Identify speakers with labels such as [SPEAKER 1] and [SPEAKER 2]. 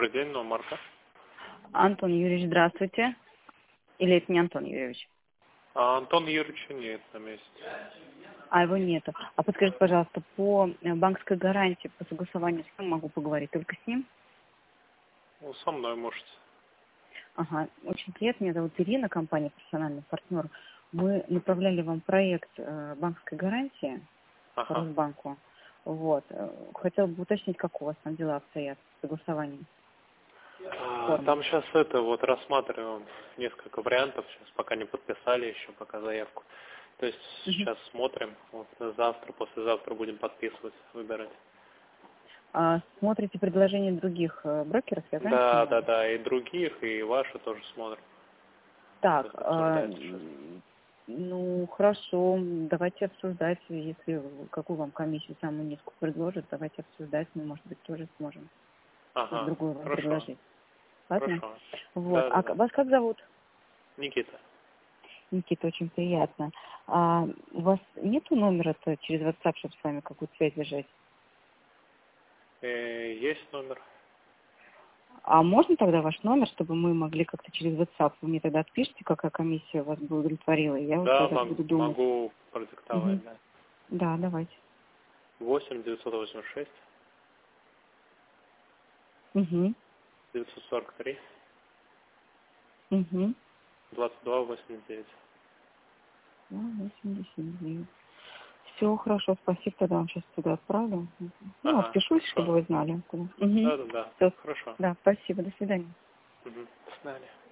[SPEAKER 1] Добрый день, Марка.
[SPEAKER 2] Антон Юрьевич, здравствуйте. Или это не Антон Юрьевич?
[SPEAKER 1] Антон Юрьевича нет на месте.
[SPEAKER 2] Его нету. А подскажите, пожалуйста, по банковской гарантии, по согласованию с кем могу поговорить? Только с ним?
[SPEAKER 1] Ну, со мной можете.
[SPEAKER 2] Ага, очень приятно. Меня зовут Ирина, компания «Профессиональный партнер». Мы направляли вам проект банковской гарантии по Росбанку. Вот. Хотела бы уточнить, как у вас там дела обстоят с согласованием.
[SPEAKER 1] Там сейчас рассматриваем несколько вариантов, сейчас пока не подписали еще пока заявку. То есть сейчас смотрим, завтра, послезавтра будем подписывать, выбирать.
[SPEAKER 2] Смотрите предложения других брокеров, я знаю?
[SPEAKER 1] Да, и других, и ваши тоже смотрим.
[SPEAKER 2] Так, ну хорошо, давайте обсуждать, если какую вам комиссию самую низкую предложат, давайте обсуждать, мы, может быть, тоже сможем другую вам предложить. Ладно?
[SPEAKER 1] Хорошо.
[SPEAKER 2] Вот.
[SPEAKER 1] Да.
[SPEAKER 2] Вас как зовут?
[SPEAKER 1] Никита.
[SPEAKER 2] Никита, очень приятно. У вас нету номера-то через WhatsApp, чтобы с вами какую-то связь держать?
[SPEAKER 1] Есть номер.
[SPEAKER 2] А можно тогда ваш номер, чтобы мы могли как-то через WhatsApp, вы мне тогда отпишите, какая комиссия вас бы удовлетворила, и я вот тогда буду думать.
[SPEAKER 1] Могу продиктовать, да.
[SPEAKER 2] Да, давайте.
[SPEAKER 1] 8-986 943 2289.
[SPEAKER 2] 89. Все, хорошо, спасибо, тогда вам сейчас туда отправлю. Отпишусь,
[SPEAKER 1] хорошо.
[SPEAKER 2] чтобы вы знали.
[SPEAKER 1] Да.
[SPEAKER 2] Всё.
[SPEAKER 1] Хорошо.
[SPEAKER 2] Да, спасибо, до свидания.
[SPEAKER 1] До свидания.